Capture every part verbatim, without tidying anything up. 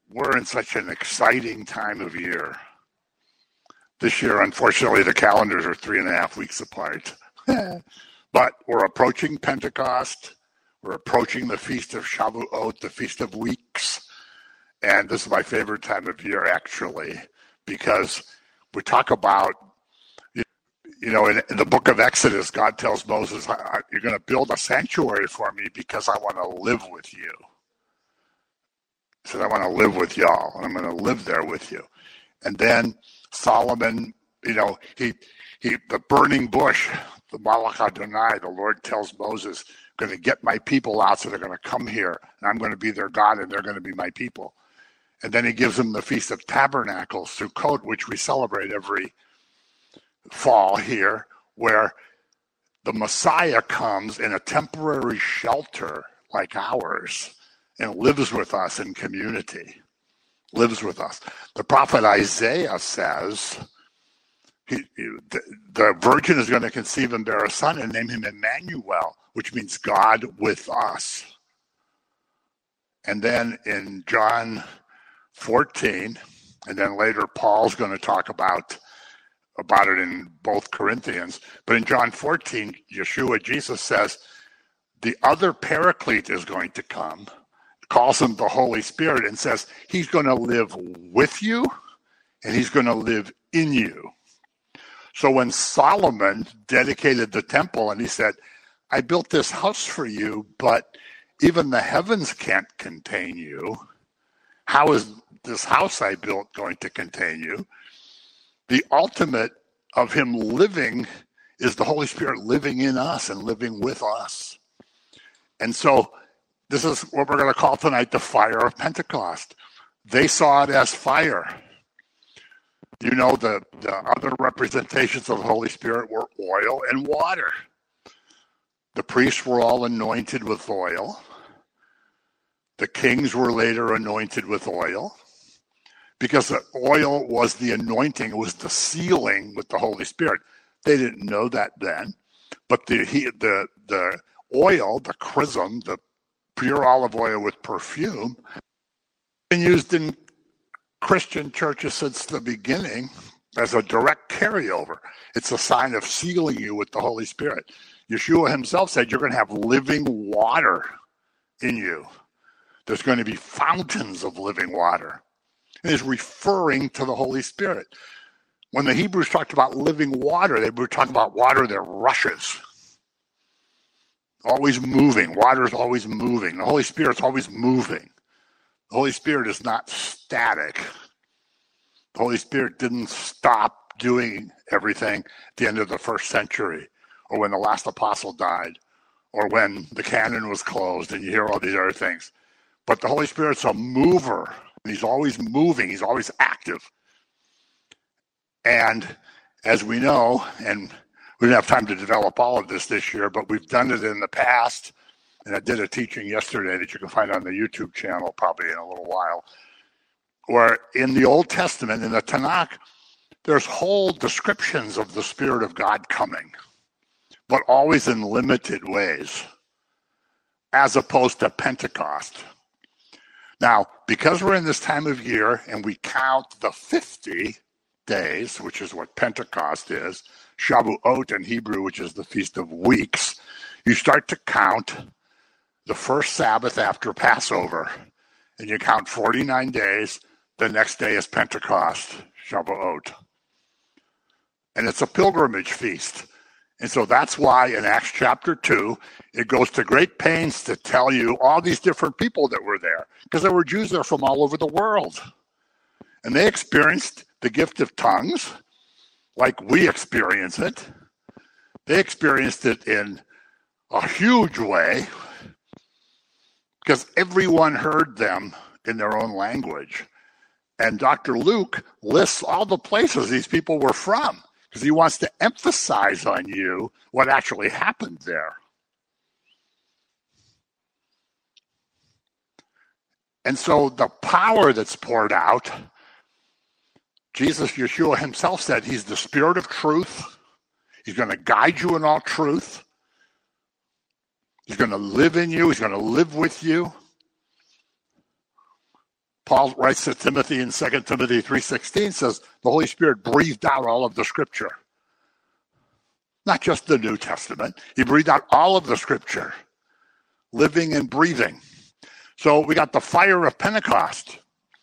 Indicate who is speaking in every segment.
Speaker 1: we're in such an exciting time of year. This year, unfortunately, the calendars are three and a half weeks apart. But we're approaching Pentecost. We're approaching the Feast of Shavuot, the Feast of Weeks. And this is my favorite time of year, actually, because we talk about, you know, in, in the book of Exodus, God tells Moses, you're going to build a sanctuary for me because I want to live with you. He said, I want to live with y'all, and I'm going to live there with you. And then Solomon, you know, he, he, the burning bush, the Malach Adonai, the Lord tells Moses, I'm going to get my people out, so they're going to come here, and I'm going to be their God, and they're going to be my people. And then he gives them the Feast of Tabernacles, Sukkot, which we celebrate every fall here, where the Messiah comes in a temporary shelter like ours and lives with us in community, lives with us. The prophet Isaiah says he, the, the virgin is going to conceive and bear a son and name him Emmanuel, which means God with us. And then in John fourteen, and then later Paul's going to talk about about it in both Corinthians. But in John fourteen, Yeshua, Jesus says, the other paraclete is going to come, calls him the Holy Spirit, and says he's going to live with you and he's going to live in you. So when Solomon dedicated the temple and he said, I built this house for you, but even the heavens can't contain you. How is this house I built going to contain you? The ultimate of him living is the Holy Spirit living in us and living with us. And so this is what we're going to call tonight the fire of Pentecost. They saw it as fire. You know, the, the other representations of the Holy Spirit were oil and water. The priests were all anointed with oil. The kings were later anointed with oil, because the oil was the anointing, it was the sealing with the Holy Spirit. They didn't know that then, but the he, the the oil, the chrism, the pure olive oil with perfume, been used in Christian churches since the beginning as a direct carryover. It's a sign of sealing you with the Holy Spirit. Yeshua himself said you're going to have living water in you. There's going to be fountains of living water. And is referring to the Holy Spirit. When the Hebrews talked about living water, they were talking about water that rushes. Always moving. Water is always moving. The Holy Spirit's always moving. The Holy Spirit is not static. The Holy Spirit didn't stop doing everything at the end of the first century, or when the last apostle died, or when the canon was closed, and you hear all these other things. But the Holy Spirit's a mover. He's always moving. He's always active. And as we know, and we didn't have time to develop all of this this year, but we've done it in the past. And I did a teaching yesterday that you can find on the YouTube channel probably in a little while, where in the Old Testament, in the Tanakh, there's whole descriptions of the Spirit of God coming, but always in limited ways, as opposed to Pentecost. Now, because we're in this time of year and we count the fifty days, which is what Pentecost is, Shavuot in Hebrew, which is the Feast of Weeks, you start to count the first Sabbath after Passover, and you count forty-nine days. The next day is Pentecost, Shavuot. And it's a pilgrimage feast. And so that's why in Acts chapter two, it goes to great pains to tell you all these different people that were there, because there were Jews there from all over the world. And they experienced the gift of tongues like we experience it. They experienced it in a huge way because everyone heard them in their own language. And Doctor Luke lists all the places these people were from, because he wants to emphasize on you what actually happened there. And so the power that's poured out, Jesus, Yeshua himself said he's the Spirit of truth. He's going to guide you in all truth. He's going to live in you. He's going to live with you. Paul writes to Timothy in Second Timothy three sixteen, says the Holy Spirit breathed out all of the Scripture. Not just the New Testament. He breathed out all of the Scripture, living and breathing. So we got the fire of Pentecost.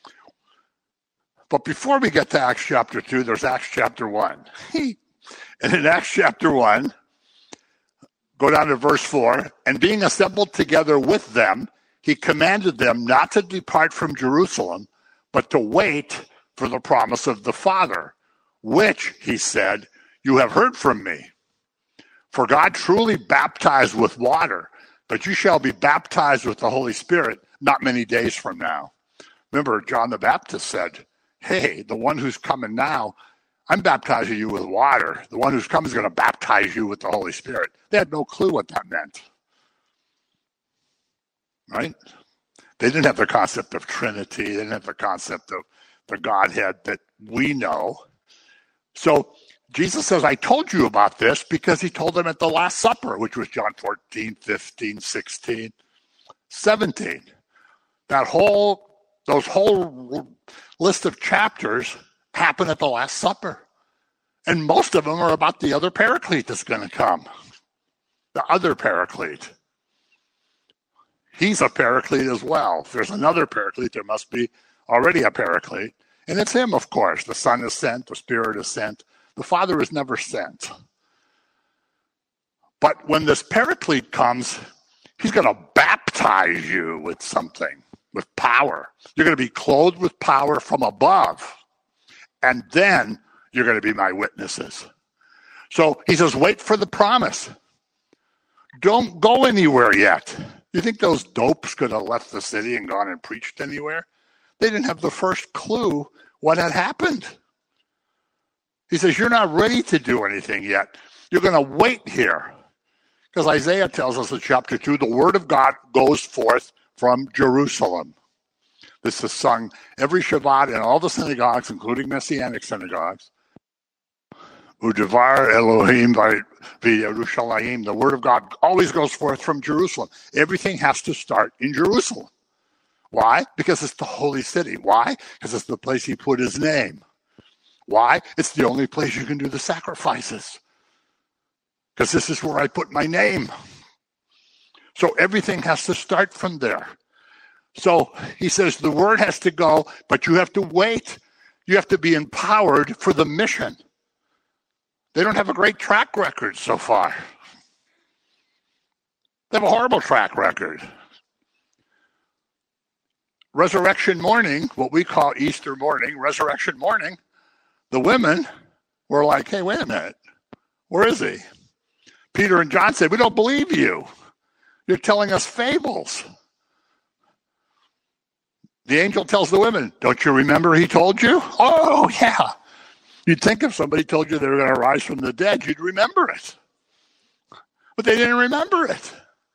Speaker 1: But before we get to Acts chapter two, there's Acts chapter one. And in Acts chapter one, go down to verse four, and being assembled together with them, he commanded them not to depart from Jerusalem, but to wait for the promise of the Father, which, he said, you have heard from me. For God truly baptized with water, but you shall be baptized with the Holy Spirit not many days from now. Remember, John the Baptist said, hey, the one who's coming now, I'm baptizing you with water. The one who's coming is going to baptize you with the Holy Spirit. They had no clue what that meant. Right? They didn't have the concept of Trinity. They didn't have the concept of the Godhead that we know. So Jesus says, I told you about this because he told them at the Last Supper, which was John fourteen, fifteen, sixteen, seventeen. That whole, those whole list of chapters happen at the Last Supper. And most of them are about the other Paraclete that's going to come. The other Paraclete. He's a Paraclete as well. If there's another Paraclete, there must be already a Paraclete. And it's him, of course. The Son is sent. The Spirit is sent. The Father is never sent. But when this Paraclete comes, he's going to baptize you with something, with power. You're going to be clothed with power from above. And then you're going to be my witnesses. So he says, wait for the promise. Don't go anywhere yet. You think those dopes could have left the city and gone and preached anywhere? They didn't have the first clue what had happened. He says, you're not ready to do anything yet. You're going to wait here. Because Isaiah tells us in chapter two, the word of God goes forth from Jerusalem. This is sung every Shabbat in all the synagogues, including Messianic synagogues. Udevar Elohim v'Yerushalayim. The word of God always goes forth from Jerusalem. Everything has to start in Jerusalem. Why? Because it's the holy city. Why? Because it's the place he put his name. Why? It's the only place you can do the sacrifices. Because this is where I put my name. So everything has to start from there. So he says the word has to go, but you have to wait. You have to be empowered for the mission. They don't have a great track record so far. They have a horrible track record. Resurrection morning, what we call Easter morning, resurrection morning, the women were like, hey, wait a minute. Where is he? Peter and John said, we don't believe you. You're telling us fables. The angel tells the women, don't you remember he told you? Oh, yeah. You'd think if somebody told you they were going to rise from the dead, you'd remember it. But they didn't remember it.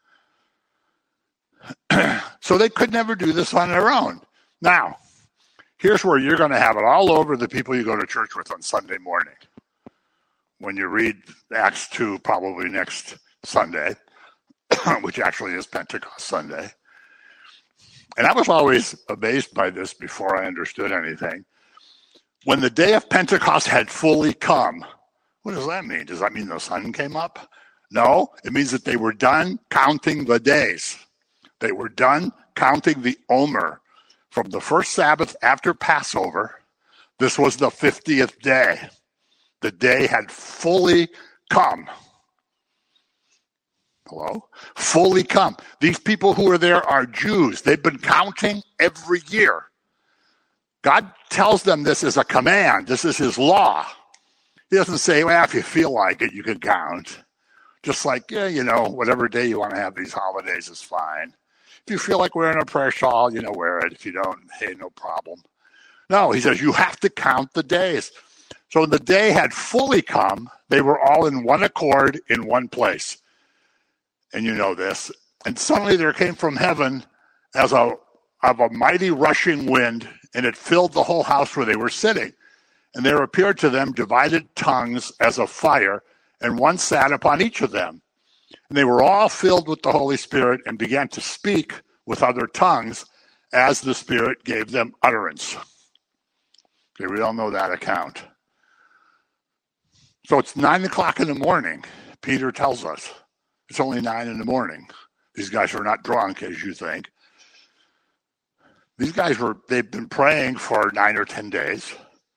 Speaker 1: So they could never do this on their own. Now, here's where you're going to have it all over the people you go to church with on Sunday morning. When you read Acts two, probably next Sunday, which actually is Pentecost Sunday. And I was always amazed by this before I understood anything. When the day of Pentecost had fully come, what does that mean? Does that mean the sun came up? No, it means that they were done counting the days. They were done counting the Omer. From the first Sabbath after Passover, this was the fiftieth day. The day had fully come. Hello? Fully come. These people who are there are Jews. They've been counting every year. God tells them this is a command. This is his law. He doesn't say, well, if you feel like it, you can count. Just like, yeah, you know, whatever day you want to have these holidays is fine. If you feel like wearing a prayer shawl, you know, wear it. If you don't, hey, no problem. No, he says you have to count the days. So when the day had fully come, they were all in one accord in one place. And you know this. And suddenly there came from heaven as a of a mighty rushing wind, and it filled the whole house where they were sitting. And there appeared to them divided tongues as of fire, and one sat upon each of them. And they were all filled with the Holy Spirit and began to speak with other tongues as the Spirit gave them utterance. Okay, we all know that account. So it's nine o'clock in the morning, Peter tells us. It's only nine in the morning. These guys are not drunk, as you think. These guys were, they've been praying for nine or ten days.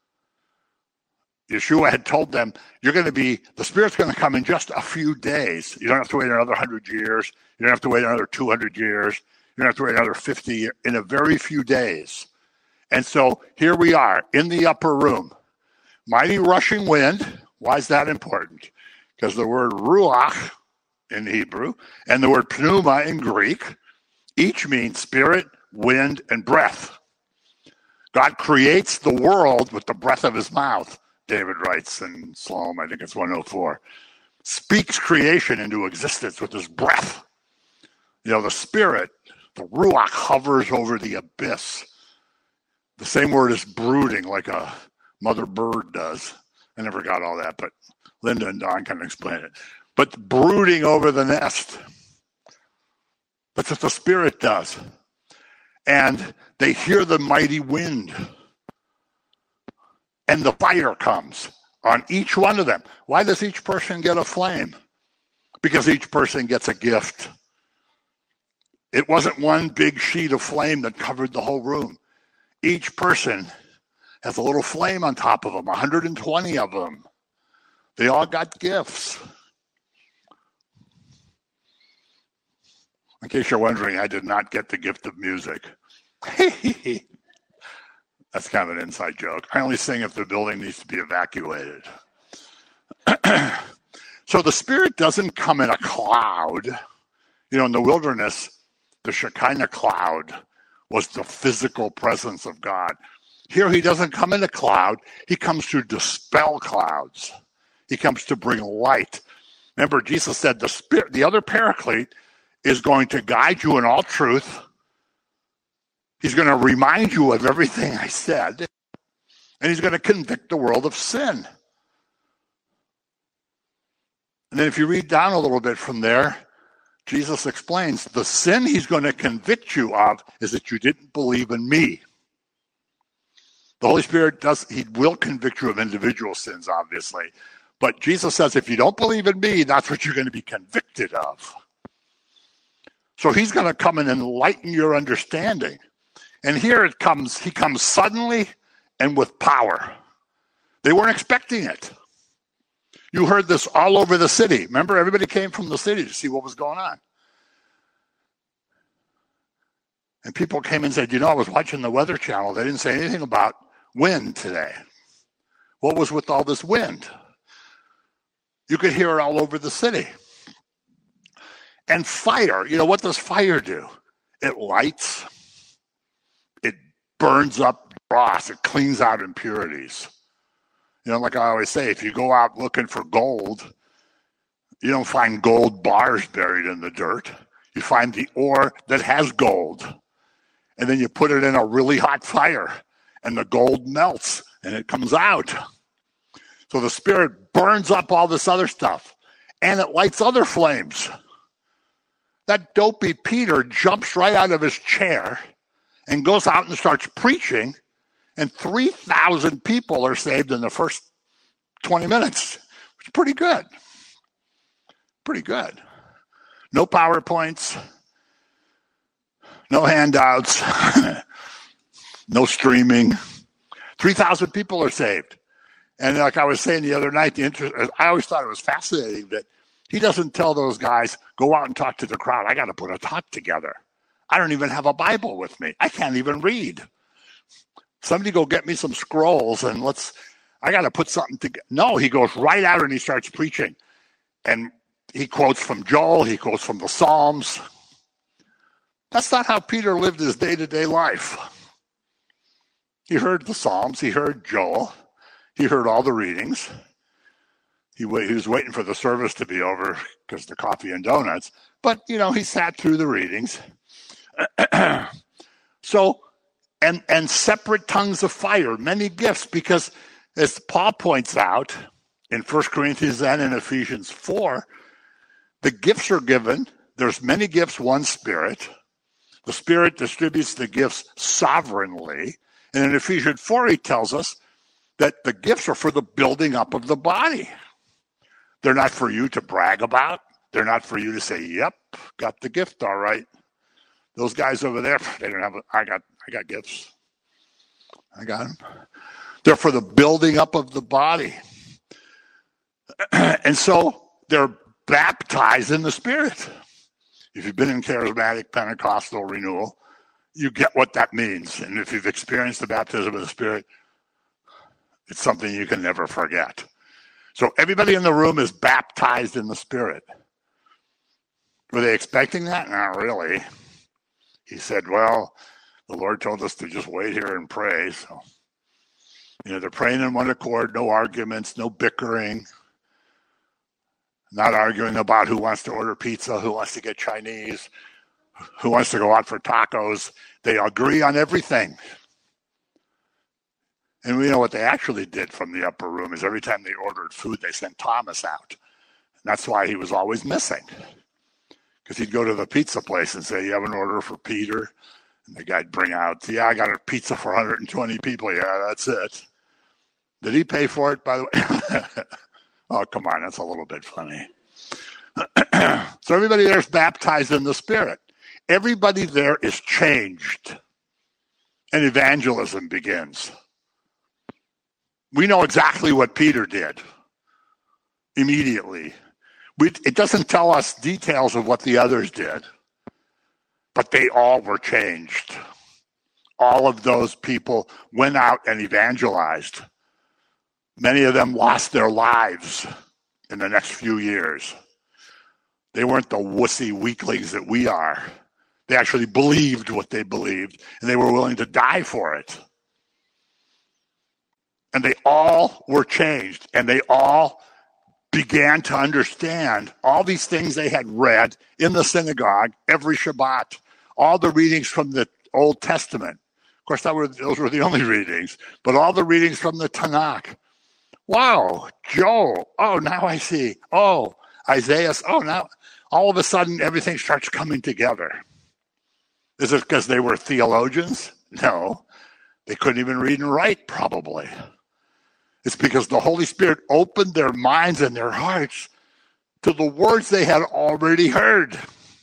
Speaker 1: Yeshua had told them, you're going to be, the Spirit's going to come in just a few days. You don't have to wait another one hundred years. You don't have to wait another two hundred years. You don't have to wait another fifty years. In a very few days. And so here we are in the upper room. Mighty rushing wind. Why is that important? Because the word ruach in Hebrew and the word pneuma in Greek each mean spirit, wind, and breath. God creates the world with the breath of his mouth, David writes in Psalm, I think it's one oh four. Speaks creation into existence with his breath. You know, the spirit, the ruach, hovers over the abyss. The same word as brooding, like a mother bird does. I never got all that, but Linda and Don can explain it. But brooding over the nest. That's what the Spirit does. And they hear the mighty wind. And the fire comes on each one of them. Why does each person get a flame? Because each person gets a gift. It wasn't one big sheet of flame that covered the whole room. Each person has a little flame on top of them, one hundred twenty of them. They all got gifts. In case you're wondering, I did not get the gift of music. That's kind of an inside joke. I only sing if the building needs to be evacuated. So the Spirit doesn't come in a cloud. You know, in the wilderness, the Shekinah cloud was the physical presence of God. Here he doesn't come in a cloud. He comes to dispel clouds. He comes to bring light. Remember, Jesus said the Spirit, the other Paraclete, is going to guide you in all truth. He's going to remind you of everything I said. And he's going to convict the world of sin. And then if you read down a little bit from there, Jesus explains the sin he's going to convict you of is that you didn't believe in me. The Holy Spirit does, he will convict you of individual sins, obviously. But Jesus says, if you don't believe in me, that's what you're going to be convicted of. So he's going to come and enlighten your understanding. And here it comes, he comes suddenly and with power. They weren't expecting it. You heard this all over the city. Remember, everybody came from the city to see what was going on. And people came and said, you know, I was watching the Weather Channel. They didn't say anything about wind today. What was with all this wind? You could hear it all over the city. And fire, you know, what does fire do? It lights. It burns up dross. It cleans out impurities. You know, like I always say, if you go out looking for gold, you don't find gold bars buried in the dirt. You find the ore that has gold. And then you put it in a really hot fire, and the gold melts, and it comes out. So the Spirit burns up all this other stuff, and it lights other flames. That dopey Peter jumps right out of his chair and goes out and starts preaching, and three thousand people are saved in the first twenty minutes. It's pretty good. Pretty good. No PowerPoints. No handouts. No streaming. three thousand people are saved. And like I was saying the other night, the interest, I always thought it was fascinating that he doesn't tell those guys, go out and talk to the crowd. I got to put a talk together. I don't even have a Bible with me. I can't even read. Somebody go get me some scrolls and let's, I got to put something together. No, he goes right out and he starts preaching. And he quotes from Joel. He quotes from the Psalms. That's not how Peter lived his day-to-day life. He heard the Psalms. He heard Joel. He heard all the readings. He, he was waiting for the service to be over because the coffee and donuts. But, you know, he sat through the readings. So, and, and separate tongues of fire, many gifts, because as Paul points out in First Corinthians and in Ephesians four, the gifts are given. There's many gifts, one Spirit. The Spirit distributes the gifts sovereignly. And in Ephesians four, he tells us that the gifts are for the building up of the body. They're not for you to brag about. They're not for you to say, yep, got the gift all right. Those guys over there, they don't have, a, I got, I got gifts. I got them. They're for the building up of the body. And so they're baptized in the Spirit. If you've been in charismatic Pentecostal renewal, you get what that means. And if you've experienced the baptism of the Spirit, it's something you can never forget. So everybody in the room is baptized in the Spirit. Were they expecting that? Not really. He said, well, the Lord told us to just wait here and pray. So, you know, they're praying in one accord, no arguments, no bickering, not arguing about who wants to order pizza, who wants to get Chinese, who wants to go out for tacos. They agree on everything. And we know what they actually did from the upper room is every time they ordered food, they sent Thomas out. And that's why he was always missing. Because he'd go to the pizza place and say, you have an order for Peter? And the guy'd bring out, yeah, I got a pizza for one hundred twenty people. Yeah, that's it. Did he pay for it, by the way? Oh, come on, that's a little bit funny. So everybody there is baptized in the Spirit. Everybody there is changed. And evangelism begins. We know exactly what Peter did immediately. We, it doesn't tell us details of what the others did, but they all were changed. All of those people went out and evangelized. Many of them lost their lives in the next few years. They weren't the wussy weaklings that we are. They actually believed what they believed, and they were willing to die for it. And they all were changed, and they all began to understand all these things they had read in the synagogue every Shabbat, all the readings from the Old Testament. Of course, that were, those were the only readings, but all the readings from the Tanakh. Wow, Joel. Oh, now I see. Oh, Isaiah. Oh, now all of a sudden everything starts coming together. Is it because they were theologians? No. They couldn't even read and write, probably. It's because the Holy Spirit opened their minds and their hearts to the words they had already heard.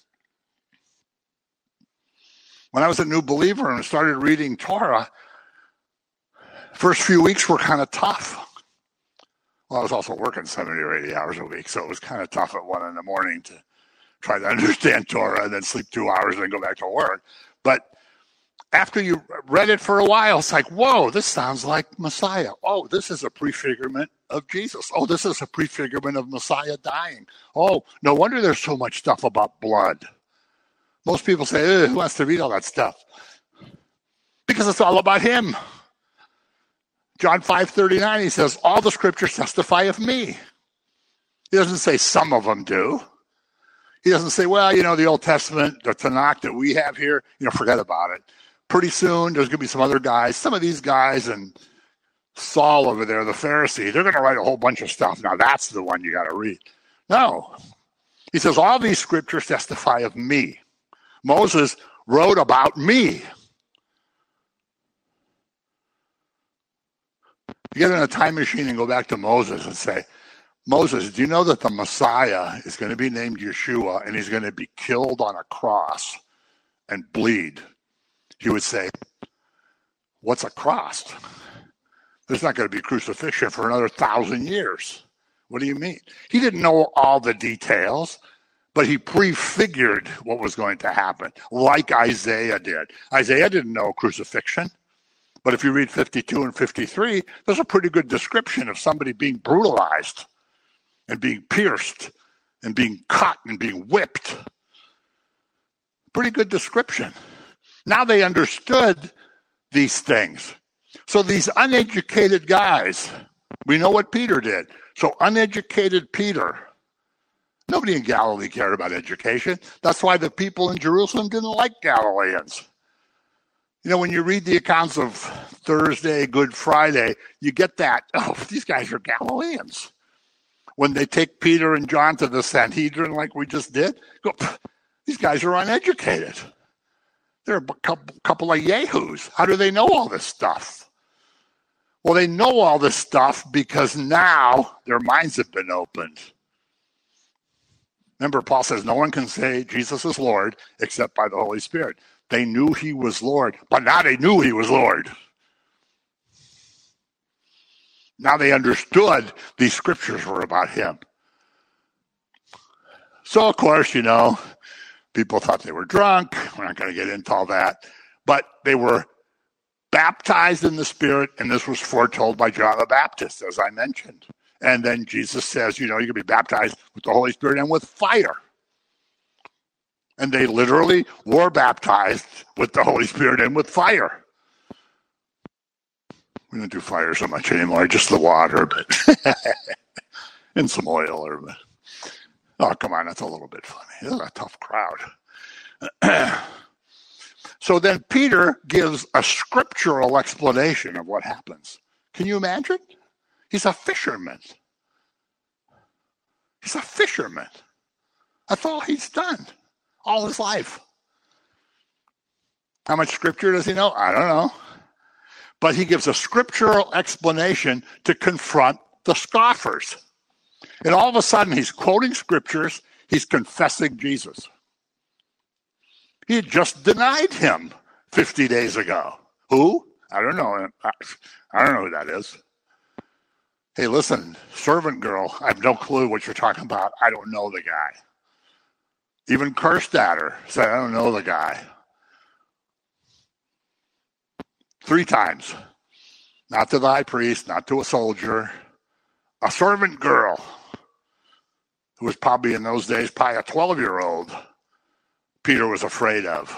Speaker 1: When I was a new believer and started reading Torah, first few weeks were kind of tough. Well, I was also working seventy or eighty hours a week, so it was kind of tough at one in the morning to try to understand Torah and then sleep two hours and then go back to work. But after you read it for a while, it's like, whoa, this sounds like Messiah. Oh, this is a prefigurement of Jesus. Oh, this is a prefigurement of Messiah dying. Oh, no wonder there's so much stuff about blood. Most people say, who wants to read all that stuff? Because it's all about him. John five thirty-nine, he says, all the scriptures testify of me. He doesn't say some of them do. He doesn't say, well, you know, the Old Testament, the Tanakh that we have here, you know, forget about it. Pretty soon, there's going to be some other guys, some of these guys and Saul over there, the Pharisee, they're going to write a whole bunch of stuff. Now, that's the one you got to read. No. He says, all these scriptures testify of me. Moses wrote about me. You get in a time machine and go back to Moses and say, Moses, do you know that the Messiah is going to be named Yeshua and he's going to be killed on a cross and bleed? He would say, what's a cross? There's not going to be crucifixion for another thousand years. What do you mean? He didn't know all the details, but he prefigured what was going to happen, like Isaiah did. Isaiah didn't know crucifixion, but if you read fifty-two and fifty-three, there's a pretty good description of somebody being brutalized and being pierced and being cut and being whipped. Pretty good description. Now they understood these things. So these uneducated guys, we know what Peter did. So uneducated Peter, nobody in Galilee cared about education. That's why the people in Jerusalem didn't like Galileans. You know, when you read the accounts of Thursday, Good Friday, you get that, oh, these guys are Galileans. When they take Peter and John to the Sanhedrin like we just did, go, these guys are uneducated. They're a couple, couple of yahoos. How do they know all this stuff? Well, they know all this stuff because now their minds have been opened. Remember, Paul says no one can say Jesus is Lord except by the Holy Spirit. They knew he was Lord, but now they knew he was Lord. Now they understood these scriptures were about him. So, of course, you know, people thought they were drunk. We're not going to get into all that. But they were baptized in the Spirit, and this was foretold by John the Baptist, as I mentioned. And then Jesus says, you know, you can be baptized with the Holy Spirit and with fire. And they literally were baptized with the Holy Spirit and with fire. We don't do fire so much anymore, just the water, but and some oil. Or, oh, come on, that's a little bit funny. This is a tough crowd. So then Peter gives a scriptural explanation of what happens. Can you imagine? He's a fisherman. He's a fisherman. That's all he's done all his life. How much scripture does he know? I don't know. But he gives a scriptural explanation to confront the scoffers. And all of a sudden, he's quoting scriptures. He's confessing Jesus. He had just denied him fifty days ago. Who? I don't know. I don't know who that is. Hey, listen, servant girl, I have no clue what you're talking about. I don't know the guy. Even cursed at her, said, I don't know the guy. Three times. Not to the high priest, not to a soldier. A servant girl, who was probably in those days probably a twelve-year-old, Peter was afraid of.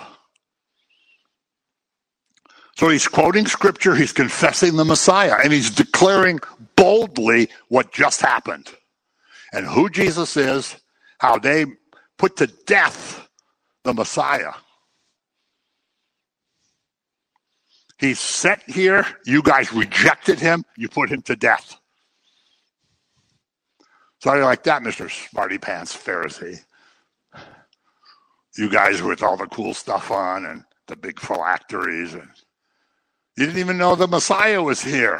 Speaker 1: So he's quoting scripture, he's confessing the Messiah, and he's declaring boldly what just happened. And who Jesus is, how they put to death the Messiah. He's sent here, you guys rejected him, you put him to death. Sorry like that, Mister Smarty Pants Pharisee. You guys with all the cool stuff on and the big phylacteries, and you didn't even know the Messiah was here.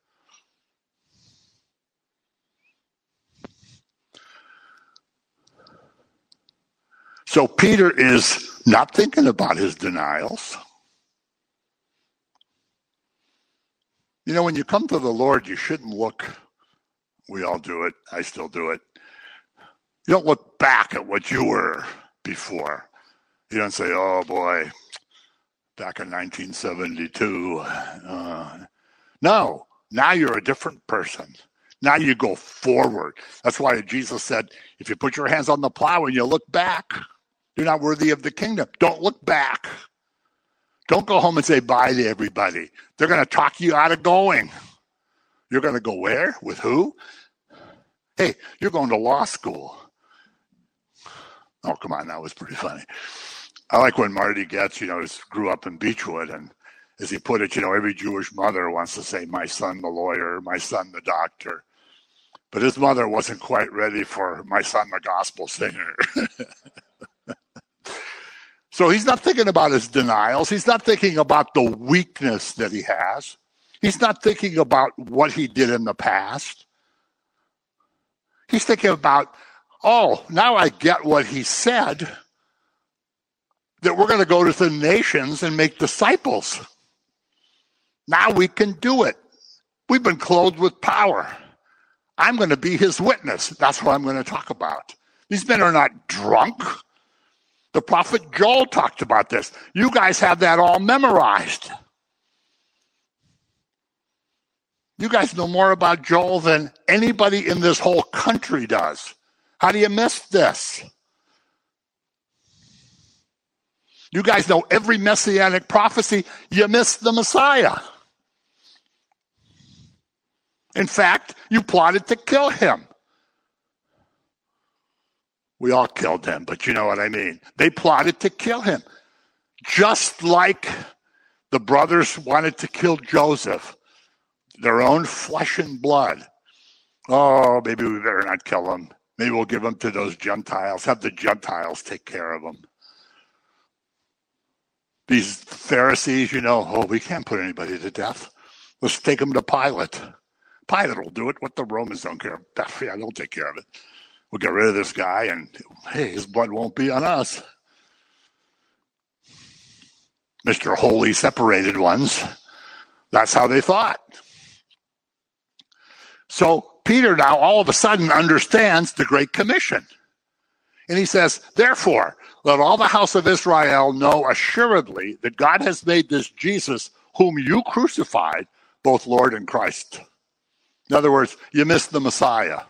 Speaker 1: So Peter is not thinking about his denials. You know, when you come to the Lord, you shouldn't look. We all do it. I still do it. You don't look back at what you were before. You don't say, oh boy, back in nineteen seventy-two. Uh, no, now you're a different person. Now you go forward. That's why Jesus said, if you put your hands on the plow and you look back, you're not worthy of the kingdom. Don't look back. Don't go home and say bye to everybody. They're going to talk you out of going. You're going to go where? With who? Hey, you're going to law school. Oh, come on, that was pretty funny. I like when Marty Goetz, you know, grew up in Beechwood, and as he put it, you know, every Jewish mother wants to say, my son the lawyer, my son the doctor. But his mother wasn't quite ready for my son the gospel singer. So he's not thinking about his denials. He's not thinking about the weakness that he has. He's not thinking about what he did in the past. He's thinking about, oh, now I get what he said, that we're going to go to the nations and make disciples. Now we can do it. We've been clothed with power. I'm going to be his witness. That's what I'm going to talk about. These men are not drunk. The prophet Joel talked about this. You guys have that all memorized. You guys know more about Joel than anybody in this whole country does. How do you miss this? You guys know every messianic prophecy. You miss the Messiah. In fact, you plotted to kill him. We all killed him, but you know what I mean. They plotted to kill him. Just like the brothers wanted to kill Joseph. Their own flesh and blood. Oh, maybe we better not kill him. Maybe we'll give him to those Gentiles. Have the Gentiles take care of him. these Pharisees, you know, oh, we can't put anybody to death. Let's take them to Pilate. Pilate will do it. What the Romans don't care. Yeah, they'll take care of it. We'll get rid of this guy, and hey, his blood won't be on us. Mister Holy Separated Ones. That's how they thought. So Peter now all of a sudden understands the Great Commission. And he says, therefore, let all the house of Israel know assuredly that God has made this Jesus, whom you crucified, both Lord and Christ. In other words, you missed the Messiah.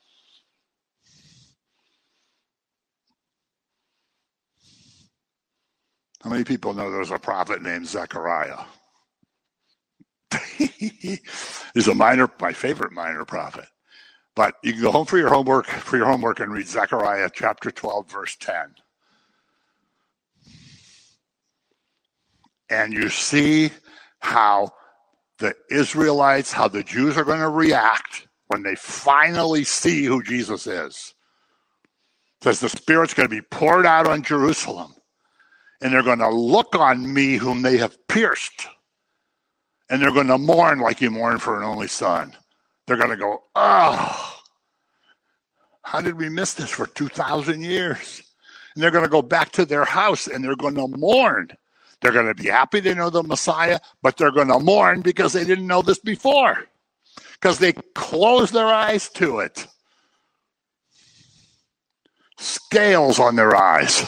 Speaker 1: How many people know there's a prophet named Zechariah? He's a minor, my favorite minor prophet. But you can go home for your homework, for your homework and read Zechariah chapter twelve, verse ten. And you see how the Israelites, how the Jews are going to react when they finally see who Jesus is. It says the Spirit's going to be poured out on Jerusalem. And they're going to look on me whom they have pierced. And they're going to mourn like you mourn for an only son. They're going to go, oh, how did we miss this for two thousand years? And they're going to go back to their house and they're going to mourn. They're going to be happy they know the Messiah, but they're going to mourn because they didn't know this before. Because they closed their eyes to it. Scales on their eyes.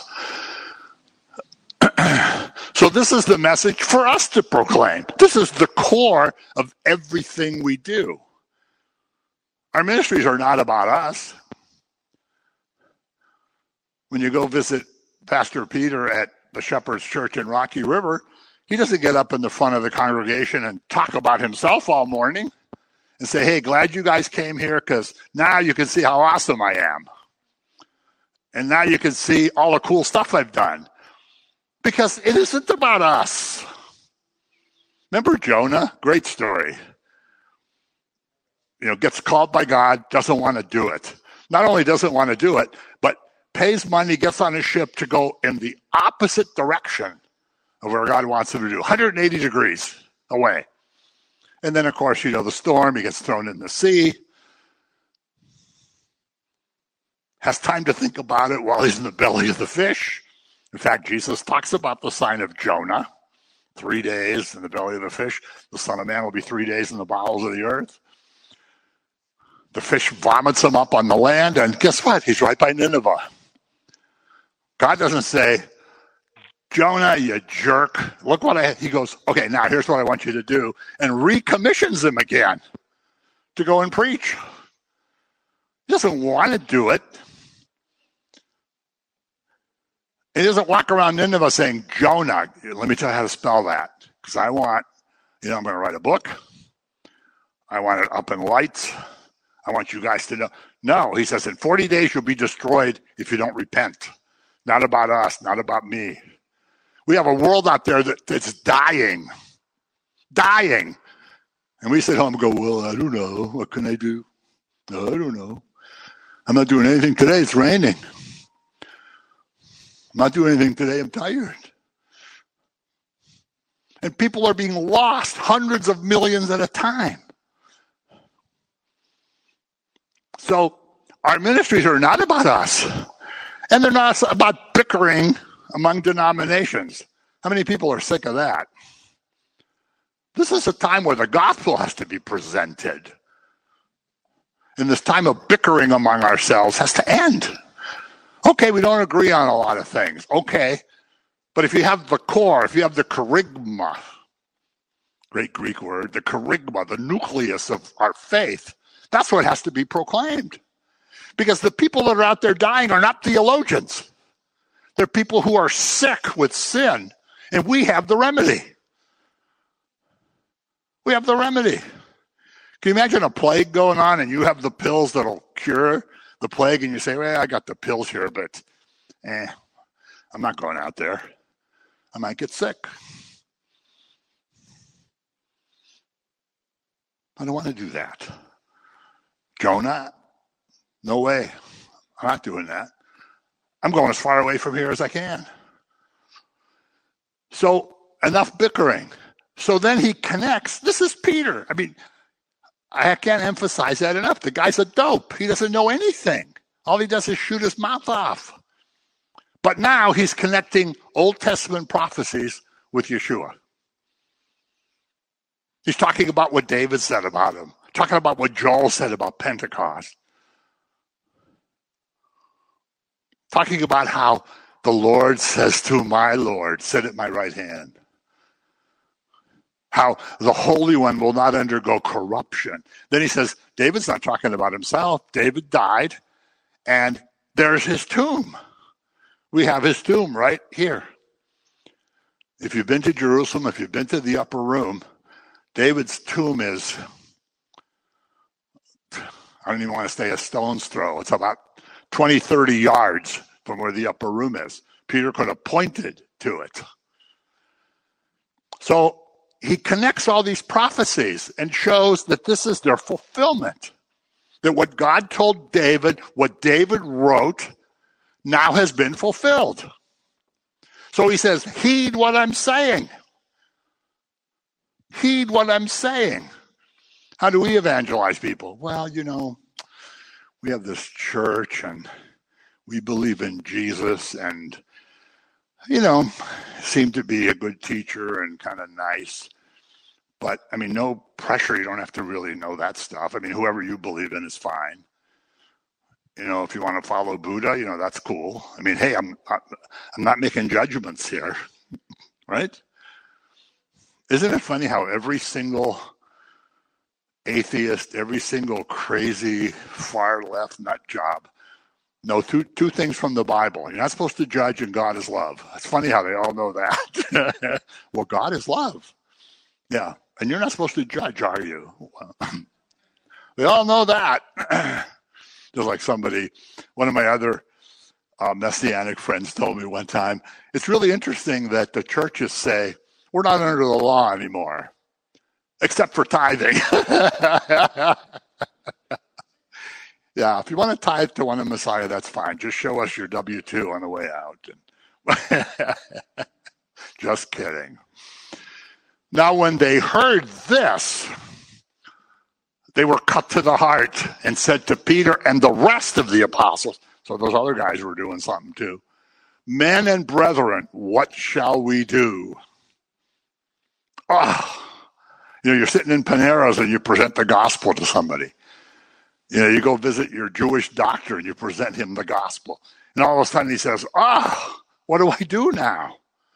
Speaker 1: So this is the message for us to proclaim. This is the core of everything we do. Our ministries are not about us. When you go visit Pastor Peter at the Shepherd's Church in Rocky River, he doesn't get up in the front of the congregation and talk about himself all morning and say, hey, glad you guys came here because now you can see how awesome I am. And now you can see all the cool stuff I've done. Because it isn't about us. Remember Jonah? Great story. You know, gets called by God, doesn't want to do it. Not only doesn't want to do it, but pays money, gets on a ship to go in the opposite direction of where God wants him to do, one hundred eighty degrees away. And then, of course, you know, the storm, he gets thrown in the sea. Has time to think about it while he's in the belly of the fish. In fact, Jesus talks about the sign of Jonah, three days in the belly of the fish. The Son of Man will be three days in the bowels of the earth. The fish vomits him up on the land, and guess what? He's right by Nineveh. God doesn't say, Jonah, you jerk. Look what I, he goes, okay, now here's what I want you to do, and recommissions him again to go and preach. He doesn't want to do it. He doesn't walk around Nineveh saying, Jonah, let me tell you how to spell that. Because I want, you know, I'm going to write a book. I want it up in lights. I want you guys to know. No, he says, in forty days you'll be destroyed if you don't repent. Not about us, not about me. We have a world out there that, that's dying. Dying. And we sit home and go, well, I don't know. What can I do? No, I don't know. I'm not doing anything today. It's raining. I'm not doing anything today. I'm tired. And people are being lost, hundreds of millions at a time. So our ministries are not about us. And they're not about bickering among denominations. How many people are sick of that? This is a time where the gospel has to be presented. And this time of bickering among ourselves has to end. Okay, we don't agree on a lot of things. Okay. But if you have the core, if you have the kerygma, great Greek word, the kerygma, the nucleus of our faith, that's what has to be proclaimed. Because the people that are out there dying are not theologians. They're people who are sick with sin, and we have the remedy. We have the remedy. Can you imagine a plague going on and you have the pills that'll cure the plague, and you say, well, I got the pills here, but eh, I'm not going out there. I might get sick. I don't want to do that. Jonah, no way. I'm not doing that. I'm going as far away from here as I can. So enough bickering. So then he connects. This is Peter. I mean, I can't emphasize that enough. The guy's a dope. He doesn't know anything. All he does is shoot his mouth off. But now he's connecting Old Testament prophecies with Yeshua. He's talking about what David said about him, talking about what Joel said about Pentecost, talking about how the Lord says to my Lord, sit at my right hand. How the Holy One will not undergo corruption. Then he says, David's not talking about himself. David died, and there's his tomb. We have his tomb right here. If you've been to Jerusalem, if you've been to the upper room, David's tomb is, I don't even want to say a stone's throw. It's about twenty, thirty yards from where the upper room is. Peter could have pointed to it. So he connects all these prophecies and shows that this is their fulfillment. That what God told David, what David wrote, now has been fulfilled. So he says, heed what I'm saying. Heed what I'm saying. How do we evangelize people? Well, you know, we have this church and we believe in Jesus and, you know, seem to be a good teacher and kind of nice. But, I mean, no pressure. You don't have to really know that stuff. I mean, whoever you believe in is fine. You know, if you want to follow Buddha, you know, that's cool. I mean, hey, I'm I'm not making judgments here, right? Isn't it funny how every single atheist, every single crazy far left nut job know two two things from the Bible. You're not supposed to judge, and God is love. It's funny how they all know that. Well, God is love. Yeah, and you're not supposed to judge, are you? Well, they all know that. Just like somebody, one of my other uh, Messianic friends told me one time, it's really interesting that the churches say, we're not under the law anymore, except for tithing. Yeah, if you want to tithe to one of Messiah, that's fine. Just show us your W two on the way out. Just kidding. Now, when they heard this, they were cut to the heart and said to Peter and the rest of the apostles, so those other guys were doing something too, men and brethren, what shall we do? Oh, you know, you're sitting in Paneros and you present the gospel to somebody. You know, you go visit your Jewish doctor and you present him the gospel. And all of a sudden he says, ah, oh, what do I do now?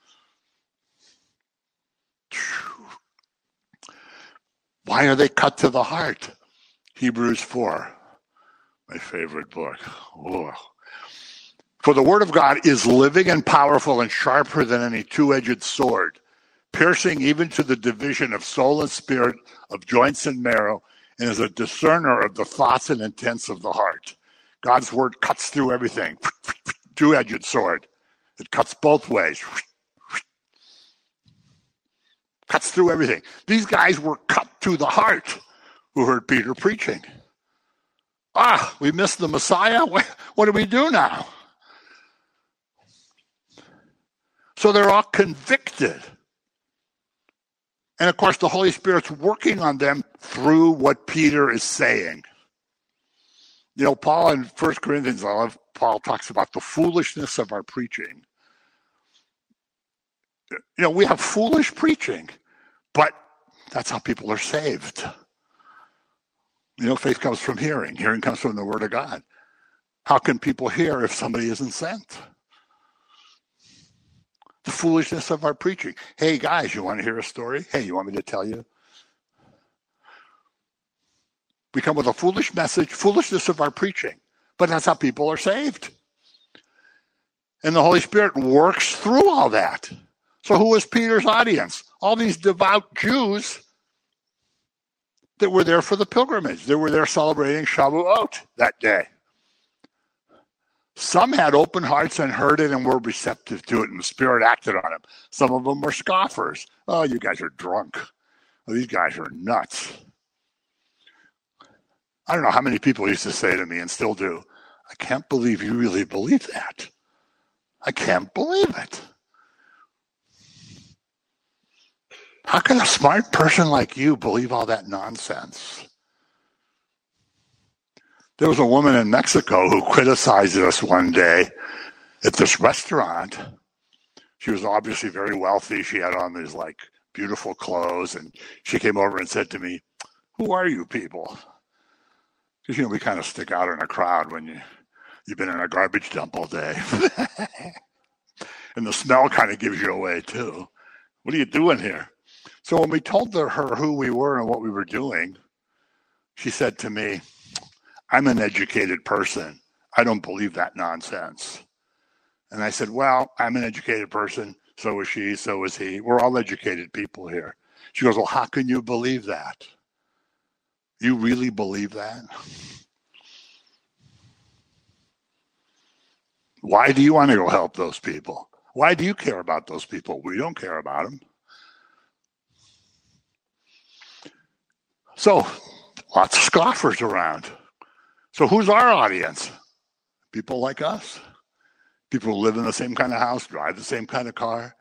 Speaker 1: Why are they cut to the heart? Hebrews four, my favorite book. Oh. For the word of God is living and powerful and sharper than any two-edged sword, piercing even to the division of soul and spirit, of joints and marrow, and is a discerner of the thoughts and intents of the heart. God's word cuts through everything. Two-edged sword. It cuts both ways. Cuts through everything. These guys were cut to the heart who heard Peter preaching. Ah, we missed the Messiah? What do we do now? So they're all convicted. And of course, the Holy Spirit's working on them through what Peter is saying. You know, Paul in First Corinthians, I love Paul talks about the foolishness of our preaching. You know, we have foolish preaching, but that's how people are saved. You know, faith comes from hearing. Hearing comes from the Word of God. How can people hear if somebody isn't sent? The foolishness of our preaching. Hey, guys, you want to hear a story? Hey, you want me to tell you? We come with a foolish message, foolishness of our preaching. But that's how people are saved. And the Holy Spirit works through all that. So who was Peter's audience? All these devout Jews that were there for the pilgrimage. They were there celebrating Shavuot that day. Some had open hearts and heard it and were receptive to it, and the Spirit acted on them. Some of them were scoffers. Oh, you guys are drunk. Oh, these guys are nuts. I don't know how many people used to say to me, and still do, I can't believe you really believe that. I can't believe it. How can a smart person like you believe all that nonsense? There was a woman in Mexico who criticized us one day at this restaurant. She was obviously very wealthy. She had on these like beautiful clothes, and she came over and said to me, "Who are you people?" Because, you know, we kind of stick out in a crowd when you, you've been in a garbage dump all day. And the smell kind of gives you away too. What are you doing here? So when we told her who we were and what we were doing, she said to me, "I'm an educated person. I don't believe that nonsense." And I said, "Well, I'm an educated person. So is she. So is he. We're all educated people here." She goes, "Well, how can you believe that? You really believe that? Why do you want to go help those people? Why do you care about those people? We don't care about them." So, lots of scoffers around. So who's our audience? People like us. People who live in the same kind of house, drive the same kind of car,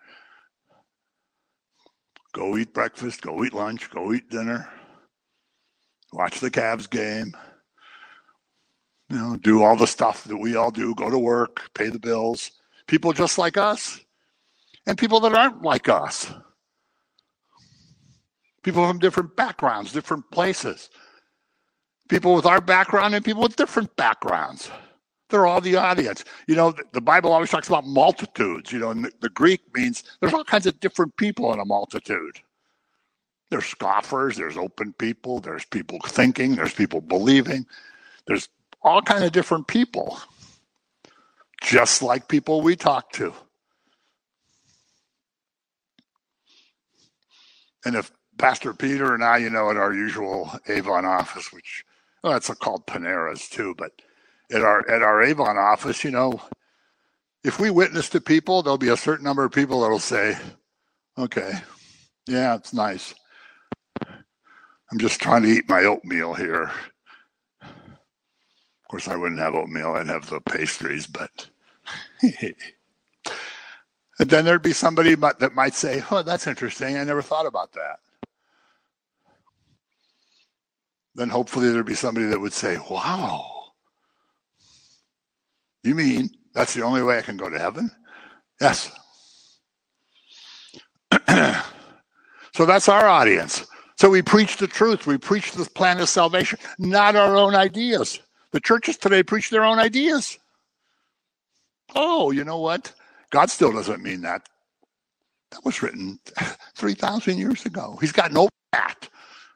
Speaker 1: go eat breakfast, go eat lunch, go eat dinner, watch the Cavs game, you know, do all the stuff that we all do, go to work, pay the bills. People just like us, and people that aren't like us. People from different backgrounds, different places. People with our background and people with different backgrounds. They're all the audience. You know, the, the Bible always talks about multitudes, you know, and the, the Greek means there's all kinds of different people in a multitude. There's scoffers, there's open people, there's people thinking, there's people believing. There's all kinds of different people, just like people we talk to. And if Pastor Peter and I, you know, at our usual Avon office, which, well, that's called Panera's too, but at our at our Avon office, you know, if we witness to people, there'll be a certain number of people that'll say, "Okay, yeah, it's nice. I'm just trying to eat my oatmeal here." Of course, I wouldn't have oatmeal. I'd have the pastries, but... And then there'd be somebody that might say, "Oh, that's interesting. I never thought about that." Then hopefully there'd be somebody that would say, "Wow. You mean that's the only way I can go to heaven?" Yes. So that's our audience. So we preach the truth. We preach the plan of salvation, not our own ideas. The churches today preach their own ideas. Oh, you know what? God still doesn't mean that. That was written three thousand years ago. He's got no that.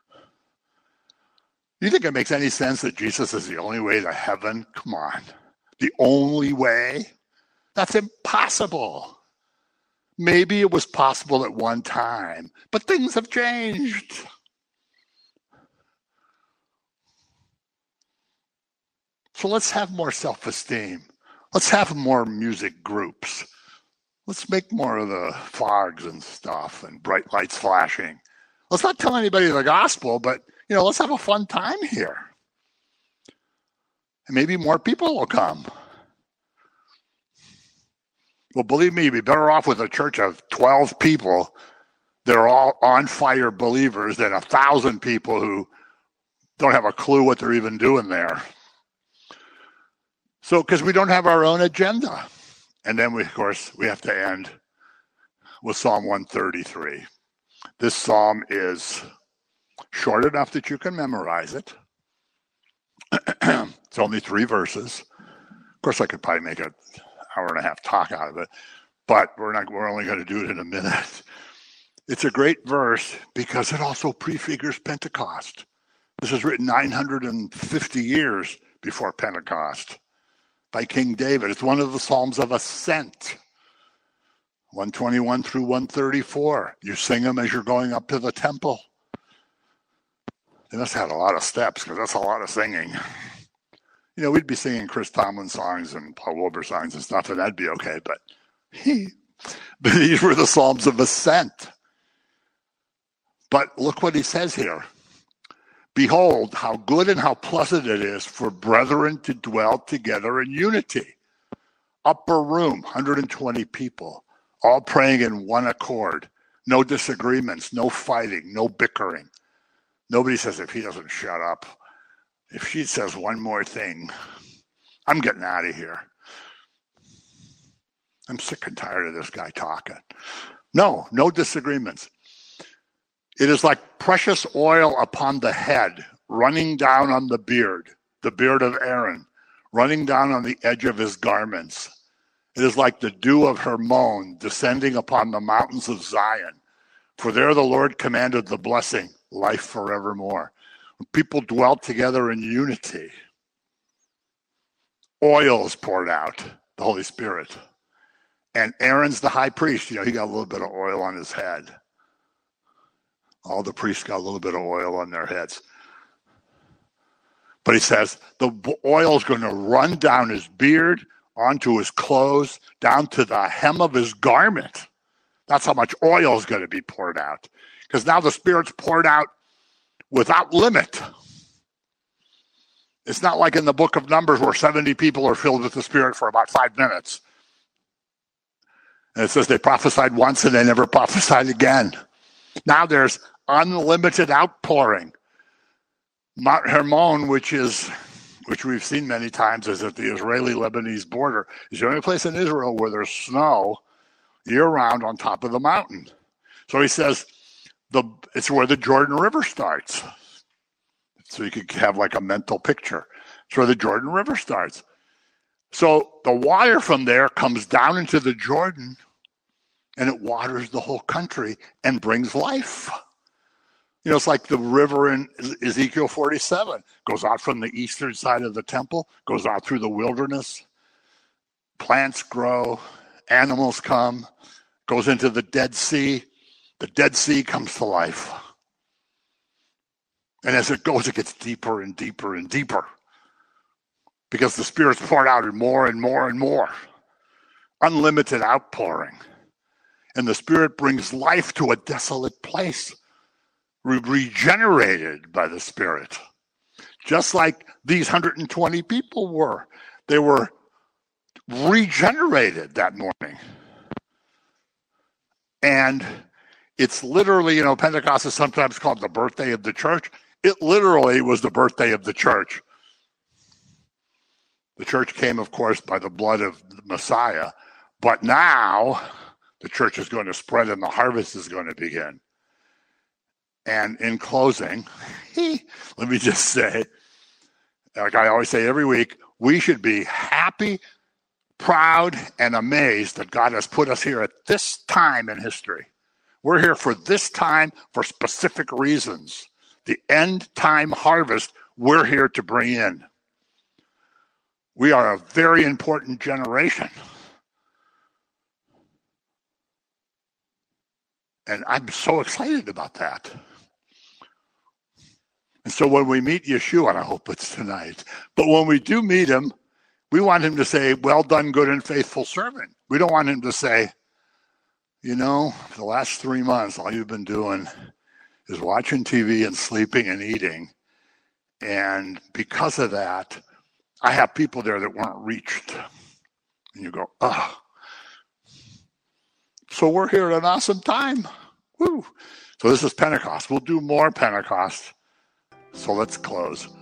Speaker 1: You think it makes any sense that Jesus is the only way to heaven? Come on. The only way? That's impossible. Maybe it was possible at one time, but things have changed. So let's have more self-esteem. Let's have more music groups. Let's make more of the fogs and stuff and bright lights flashing. Let's not tell anybody the gospel, but, you know, let's have a fun time here. And maybe more people will come. Well, believe me, you'd be better off with a church of twelve people that are all on fire believers than a thousand people who don't have a clue what they're even doing there. So, because we don't have our own agenda. And then, we, of course, we have to end with Psalm one thirty-three. This psalm is short enough that you can memorize it. It's only three verses. Of course, I could probably make an hour and a half talk out of it, but we're not. We're only going to do it in a minute. It's a great verse because it also prefigures Pentecost. This is written nine hundred fifty years before Pentecost by King David. It's one of the Psalms of Ascent. one twenty-one through one thirty-four. You sing them as you're going up to the temple. They must have had a lot of steps because that's a lot of singing. You know, we'd be singing Chris Tomlin songs and Paul Wilbur songs and stuff, and that'd be okay. But, he, but these were the Psalms of Ascent. But look what he says here. Behold, how good and how pleasant it is for brethren to dwell together in unity. Upper room, one hundred twenty people, all praying in one accord. no disagreements, no fighting, no bickering. Nobody says, if he doesn't shut up, if she says one more thing, I'm getting out of here. I'm sick and tired of this guy talking. No, no disagreements. It is like precious oil upon the head, running down on the beard, the beard of Aaron, running down on the edge of his garments. It is like the dew of Hermon descending upon the mountains of Zion. For there the Lord commanded the blessing, life forevermore. When people dwell together in unity, oil is poured out, the Holy Spirit. And Aaron's the high priest. You know, he got a little bit of oil on his head. All the priests got a little bit of oil on their heads. But he says the oil is going to run down his beard, onto his clothes, down to the hem of his garment. That's how much oil is going to be poured out. Because now the Spirit's poured out without limit. It's not like in the book of Numbers where seventy people are filled with the Spirit for about five minutes. And it says they prophesied once and they never prophesied again. Now there's unlimited outpouring. Mount Hermon, which is, which we've seen many times, is at the Israeli-Lebanese border, is the only place in Israel where there's snow year-round on top of the mountain. So he says the it's where the Jordan River starts. So you could have like a mental picture. It's where the Jordan River starts. So the water from there comes down into the Jordan, and it waters the whole country and brings life. You know, it's like the river in Ezekiel forty-seven. Goes out from the eastern side of the temple, goes out through the wilderness. Plants grow, animals come, goes into the Dead Sea. The Dead Sea comes to life. And as it goes, it gets deeper and deeper and deeper. Because the Spirit's poured out in more and more and more. Unlimited outpouring. And the Spirit brings life to a desolate place. Re- regenerated by the Spirit. Just like these one hundred twenty people were. They were regenerated that morning. And it's literally, you know, Pentecost is sometimes called the birthday of the church. It literally was the birthday of the church. The church came, of course, by the blood of the Messiah. But now the church is going to spread and the harvest is going to begin. And in closing, let me just say, like I always say every week, we should be happy, proud, and amazed that God has put us here at this time in history. We're here for this time for specific reasons. The end time harvest we're here to bring in. We are a very important generation. And I'm so excited about that. And so when we meet Yeshua, and I hope it's tonight, but when we do meet him, we want him to say, well done, good and faithful servant. We don't want him to say, you know, for the last three months, all you've been doing is watching T V and sleeping and eating. And because of that, I have people there that weren't reached. And you go, oh. So we're here at an awesome time. Woo. So this is Pentecost. We'll do more Pentecost. So let's close.